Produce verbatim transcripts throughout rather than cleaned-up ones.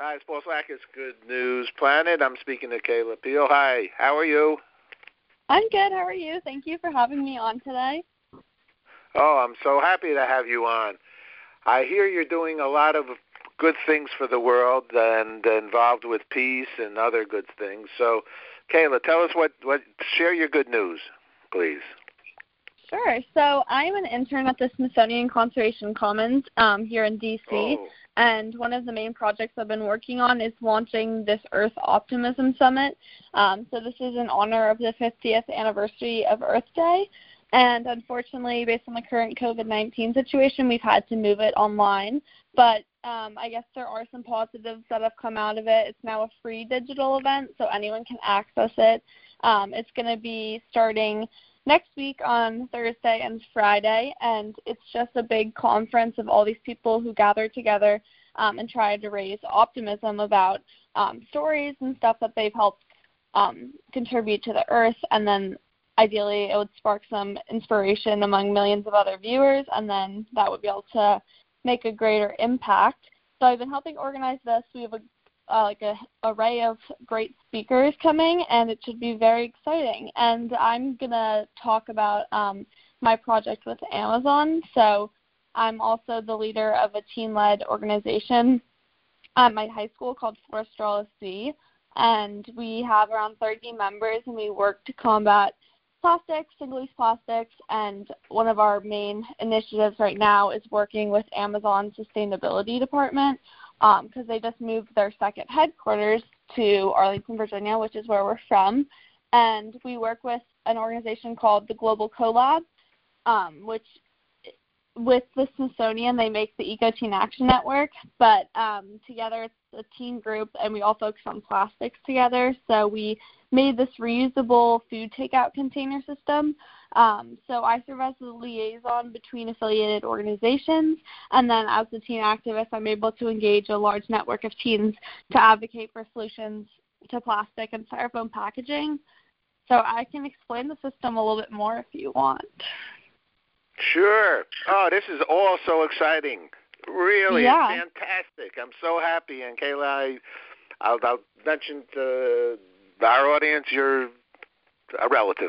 Hi, it's Paul Slackers, Good News Planet. I'm speaking to Kayla Peel. Hi, how are you? I'm good. How are you? Thank you for having me on today. Oh, I'm so happy to have you on. I hear you're doing a lot of good things for the world and involved with peace and other good things. So, Kayla, tell us what, what share your good news, please. Sure. So I'm an intern at the Smithsonian Conservation Commons um, here in D C, Oh. and one of the main projects I've been working on is launching this Earth Optimism Summit. Um, so this is in honor of the fiftieth anniversary of Earth Day, and unfortunately, based on the current COVID nineteen situation, we've had to move it online. But um, I guess there are some positives that have come out of it. It's now a free digital event, so anyone can access it. Um, it's going to be starting next week on Thursday and Friday, and it's just a big conference of all these people who gather together um, and try to raise optimism about um, stories and stuff that they've helped um, contribute to the Earth, and then ideally it would spark some inspiration among millions of other viewers, and then that would be able to make a greater impact. So I've been helping organize this. We have a Uh, like a array of great speakers coming, and it should be very exciting. And I'm going to talk about um, my project with Amazon. So I'm also the leader of a teen-led organization at my high school called Forestral S C, and we have around thirty members, and we work to combat plastics, single-use plastics, and one of our main initiatives right now is working with Amazon's sustainability department, because um, they just moved their second headquarters to Arlington, Virginia, which is where we're from. And we work with an organization called the Global Collab, um, which with the Smithsonian, they make the Eco Teen Action Network. But um, together it's a teen group, and we all focus on plastics together. So we made this reusable food takeout container system. Um, so I serve as the liaison between affiliated organizations, and then as a teen activist, I'm able to engage a large network of teens to advocate for solutions to plastic and styrofoam packaging. So I can explain the system a little bit more if you want. Sure. Oh, this is all so exciting. Really, yeah. It's fantastic. I'm so happy. And Kayla, I, I'll, I'll mention to our audience you're a relative,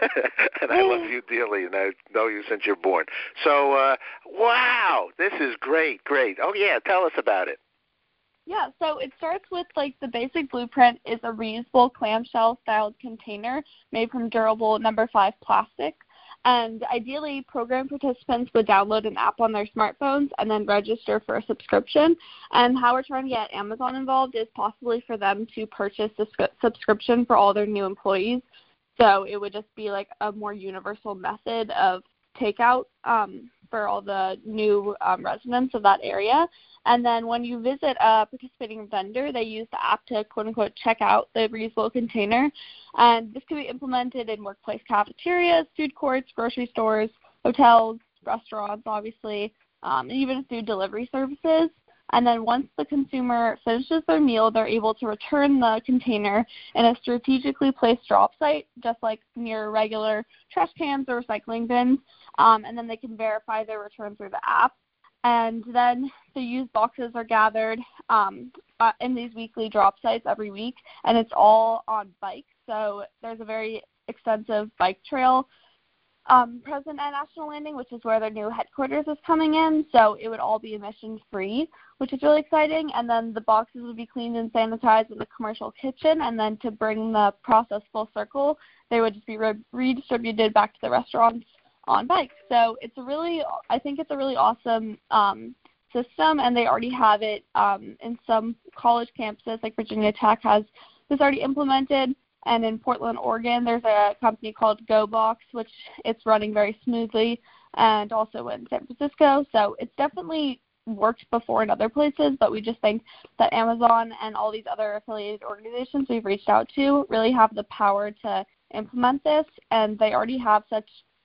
and I love you dearly, and I know you since you're born. So, uh, wow, this is great, great. Oh, yeah, tell us about it. Yeah, so it starts with, like, the basic blueprint is a reusable clamshell-styled container made from durable number five plastic. And ideally, program participants would download an app on their smartphones and then register for a subscription. And how we're trying to get Amazon involved is possibly for them to purchase a subscription for all their new employees. So it would just be like a more universal method of takeout um, for all the new um, residents of that area. And then when you visit a participating vendor, they use the app to, quote-unquote, check out the reusable container. And this can be implemented in workplace cafeterias, food courts, grocery stores, hotels, restaurants, obviously, um, and even food delivery services. And then once the consumer finishes their meal, they're able to return the container in a strategically placed drop site, just like near regular trash cans or recycling bins. Um, and then they can verify their return through the app. And then the used boxes are gathered um, uh, in these weekly drop sites every week, and it's all on bikes. So there's a very extensive bike trail um, present at National Landing, which is where their new headquarters is coming in. So it would all be emission-free, which is really exciting. And then the boxes would be cleaned and sanitized in the commercial kitchen. And then to bring the process full circle, they would just be re- redistributed back to the restaurants on bikes. So it's a really, I think it's a really awesome um, system, and they already have it um, in some college campuses, like Virginia Tech has this already implemented, and in Portland, Oregon, there's a company called GoBox, which it's running very smoothly, and also in San Francisco. So it's definitely worked before in other places, but we just think that Amazon and all these other affiliated organizations we've reached out to really have the power to implement this, and they already have such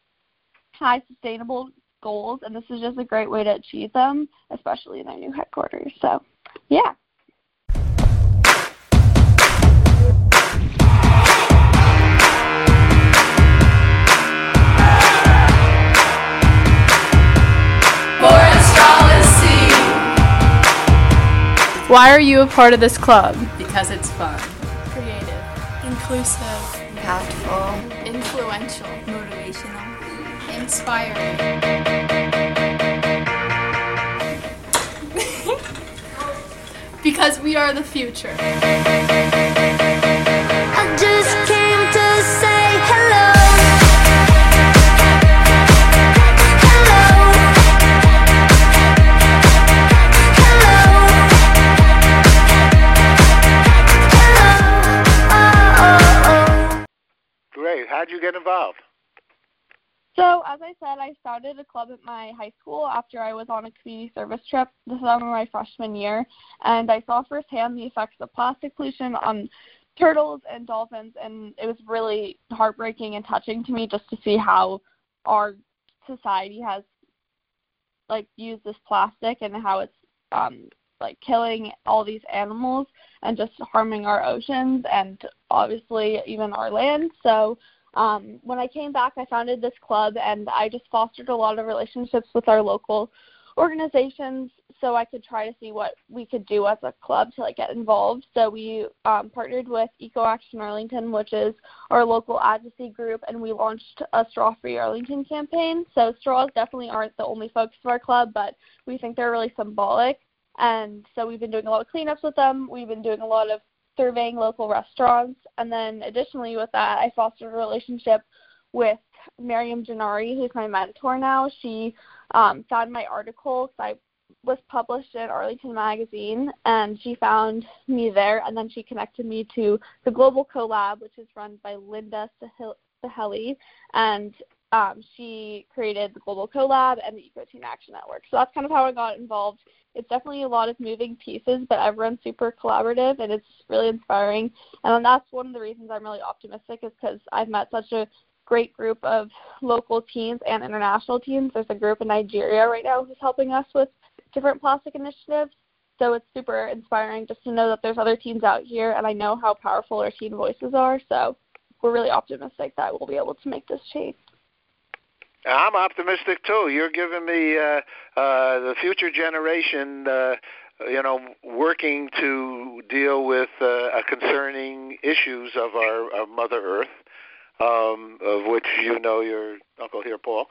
high sustainable goals, and this is just a great way to achieve them, especially in their new headquarters. So, yeah. Why are you a part of this club? Because it's fun. Creative. Inclusive. Impactful. Influential. Motivational. Inspiring. Because we are the future. I just came to say hello. Hello. Hello. Hello. Oh, oh, oh. Great. How'd you get involved? So, as I said, I started a club at my high school after I was on a community service trip the summer of my freshman year, and I saw firsthand the effects of plastic pollution on turtles and dolphins, and it was really heartbreaking and touching to me just to see how our society has, like, used this plastic and how it's, um, like, killing all these animals and just harming our oceans and obviously even our land. So, Um, when I came back, I founded this club, and I just fostered a lot of relationships with our local organizations so I could try to see what we could do as a club to, like, get involved. So we um, partnered with Eco Action Arlington, which is our local advocacy group, and we launched a Straw Free Arlington campaign. So straws definitely aren't the only focus of our club, but we think they're really symbolic. And so we've been doing a lot of cleanups with them. We've been doing a lot of surveying local restaurants, and then additionally with that, I fostered a relationship with Miriam Gennari, who's my mentor now. She um, found my article because I was published in Arlington Magazine, and she found me there, and then she connected me to the Global Collab, which is run by Linda Saheli, and um, she created the Global Collab and the Eco Teen Action Network. So that's kind of how I got involved. It's definitely a lot of moving pieces, but everyone's super collaborative, and it's really inspiring. And that's one of the reasons I'm really optimistic is because I've met such a great group of local teens and international teens. There's a group in Nigeria right now who's helping us with different plastic initiatives. So it's super inspiring just to know that there's other teens out here, and I know how powerful our teen voices are. So we're really optimistic that we'll be able to make this change. I'm optimistic too. You're giving me uh, uh, the future generation, uh, you know, working to deal with uh, concerning issues of our of Mother Earth, um, of which you know your uncle here, Paul.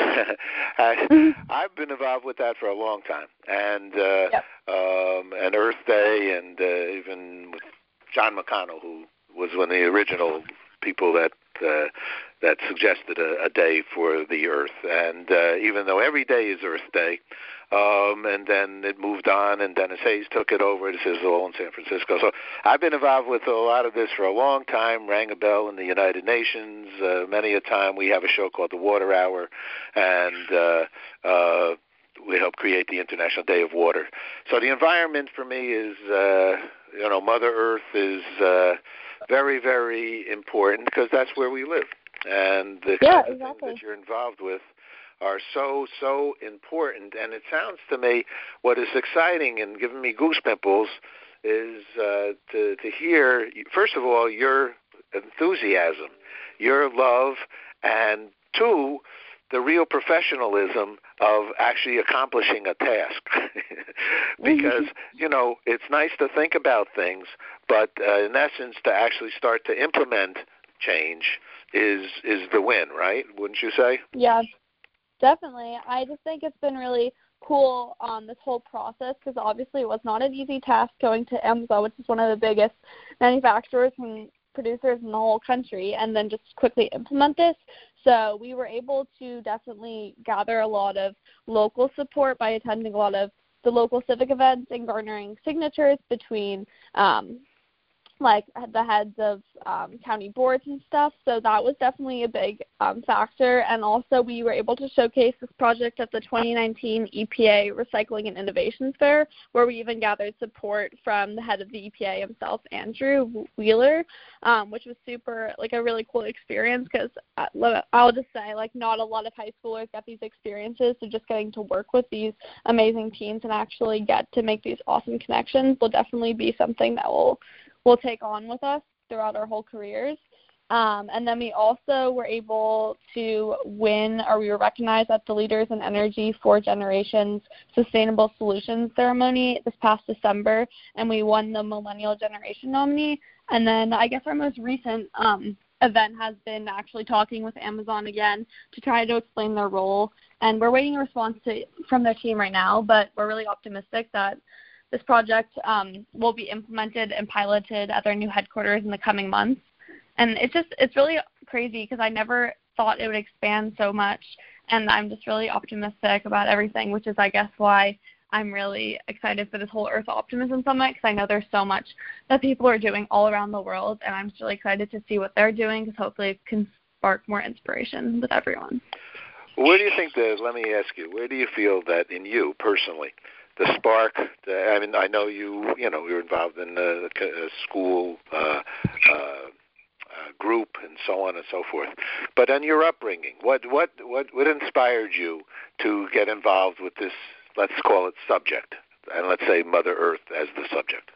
I, I've been involved with that for a long time, and uh, yep. um, and Earth Day, and uh, even with John McConnell, who was one of the original people that uh, that suggested a, a day for the Earth. And uh, even though every day is Earth Day, um, and then it moved on, and Dennis Hayes took it over to Sizzle in San Francisco. So I've been involved with a lot of this for a long time, rang a bell in the United Nations. Uh, many a time we have a show called the Water Hour, and uh, uh, we help create the International Day of Water. So the environment for me is, uh, you know, Mother Earth is uh, very, very important because that's where we live. And the yeah, kinds of exactly. things that you're involved with are so, so important. And it sounds to me what is exciting and giving me goosepimples is uh, to, to hear, first of all, your enthusiasm, your love, and two, the real professionalism of actually accomplishing a task. Because, you know, it's nice to think about things, but uh, in essence, to actually start to implement change is is the win, right? Wouldn't you say? Yeah, definitely. I just think it's been really cool um, this whole process because obviously it was not an easy task going to Amazon, which is one of the biggest manufacturers and producers in the whole country, and then just quickly implement this. So we were able to definitely gather a lot of local support by attending a lot of the local civic events and garnering signatures between um, like the heads of um, county boards and stuff. So that was definitely a big um, factor. And also we were able to showcase this project at the twenty nineteen E P A Recycling and Innovation Fair, where we even gathered support from the head of the E P A himself, Andrew Wheeler, um, which was super, like a really cool experience because I'll just say, like, not a lot of high schoolers get these experiences. So just getting to work with these amazing teens and actually get to make these awesome connections will definitely be something that will we'll take on with us throughout our whole careers. Um, and then we also were able to win, or we were recognized at the Leaders in Energy for Generations Sustainable Solutions ceremony this past December, and we won the Millennial Generation nominee. And then I guess our most recent um, event has been actually talking with Amazon again to try to explain their role. And we're waiting a response to, from their team right now, but we're really optimistic that this project um, will be implemented and piloted at their new headquarters in the coming months. And it's just, it's really crazy because I never thought it would expand so much. And I'm just really optimistic about everything, which is, I guess, why I'm really excited for this whole Earth Optimism Summit, because I know there's so much that people are doing all around the world. And I'm just really excited to see what they're doing, because hopefully it can spark more inspiration with everyone. Where do you think the, let me ask you, where do you feel that in you personally, the spark, the, I mean, I know you, you know, you're involved in the uh, school, uh, uh, Uh, group and so on and so forth. But on your upbringing, what what what what inspired you to get involved with this, let's call it subject, and let's say Mother Earth as the subject?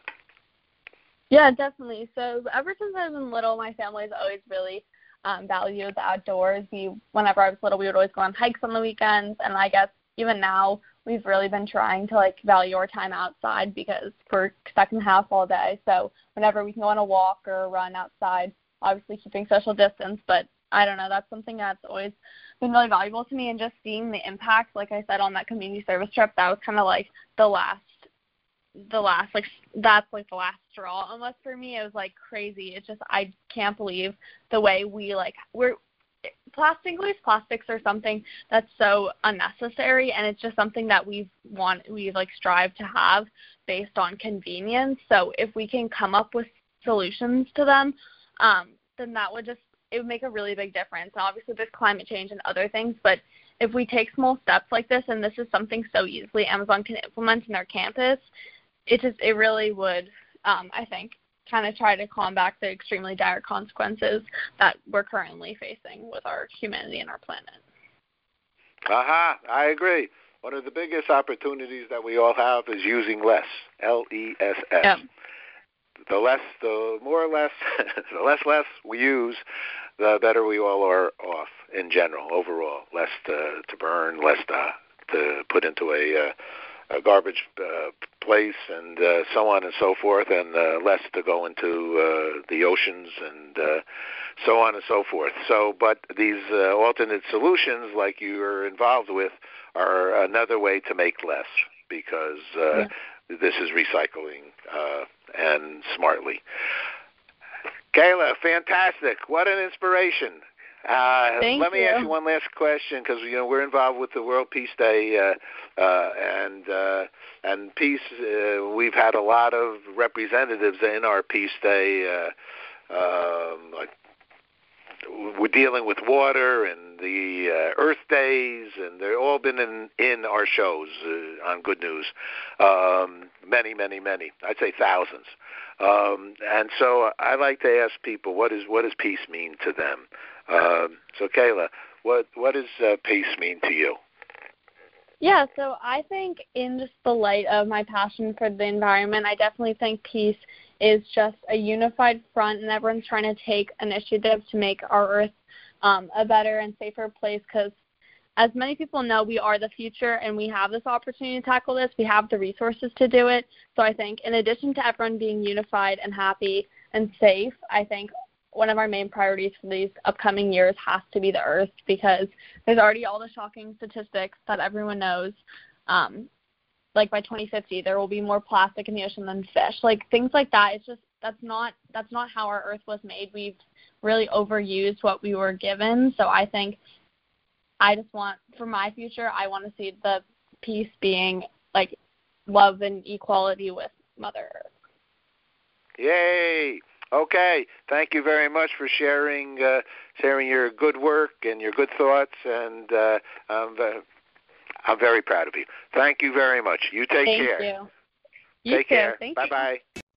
Yeah, definitely. So ever since I was little, my family's always really um, valued the outdoors. We, whenever I was little, we would always go on hikes on the weekends, and I guess even now we've really been trying to like value our time outside because we're stuck in the house all day. So whenever we can go on a walk or a run outside, obviously keeping social distance, but I don't know, that's something that's always been really valuable to me. And just seeing the impact, like I said, on that community service trip, that was kind of like the last, the last, like, that's like the last straw almost for me. It was like crazy. It's just, I can't believe the way we like, we're, plastic, single-use plastics are something that's so unnecessary, and it's just something that we've want, we've like strive to have based on convenience. So if we can come up with solutions to them, Um, then that would just, it would make a really big difference. And obviously there's climate change and other things, but if we take small steps like this, and this is something so easily Amazon can implement in their campus, it just, it really would, um, I think, kind of try to combat the extremely dire consequences that we're currently facing with our humanity and our planet. Aha, I agree. One of the biggest opportunities that we all have is using less, L E S S. Yep. The less, the more or less, the less less we use, the better we all are off in general, overall. Less to, to burn, less to, to put into a, uh, a garbage uh, place, and uh, so on and so forth, and uh, less to go into uh, the oceans, and uh, so on and so forth. So, but these uh, alternate solutions, like you're involved with, are another way to make less, because uh, yeah. this is recycling uh, and smartly. Kayla, fantastic. What an inspiration. Uh, Thank let me you. ask you one last question, because you know we're involved with the World Peace Day, uh, uh, and uh, and peace. Uh, we've had a lot of representatives in our Peace Day. Uh, um, like we're dealing with water and the uh, Earth Days, and they've all been in, in our shows uh, on Good News. Um, many, many, many. I'd say thousands. Um, and so I like to ask people, what is what does peace mean to them? Um, so, Kayla, what what does uh, peace mean to you? Yeah, so I think in just the light of my passion for the environment, I definitely think peace is just a unified front, and everyone's trying to take initiative to make our Earth um, a better and safer place, because as many people know, we are the future, and we have this opportunity to tackle this. We have the resources to do it. So I think in addition to everyone being unified and happy and safe, I think one of our main priorities for these upcoming years has to be the Earth, because there's already all the shocking statistics that everyone knows. Um, like by twenty fifty, there will be more plastic in the ocean than fish. Like things like that. It's just that's not that's not how our Earth was made. We've really overused what we were given. So I think I just want, for my future, I want to see the peace being like love and equality with Mother Earth. Yay! Okay, thank you very much for sharing uh, sharing your good work and your good thoughts, and uh, I'm, uh, I'm very proud of you. Thank you very much. You take Thank care. You. You Take too. care. Thank Bye-bye. You.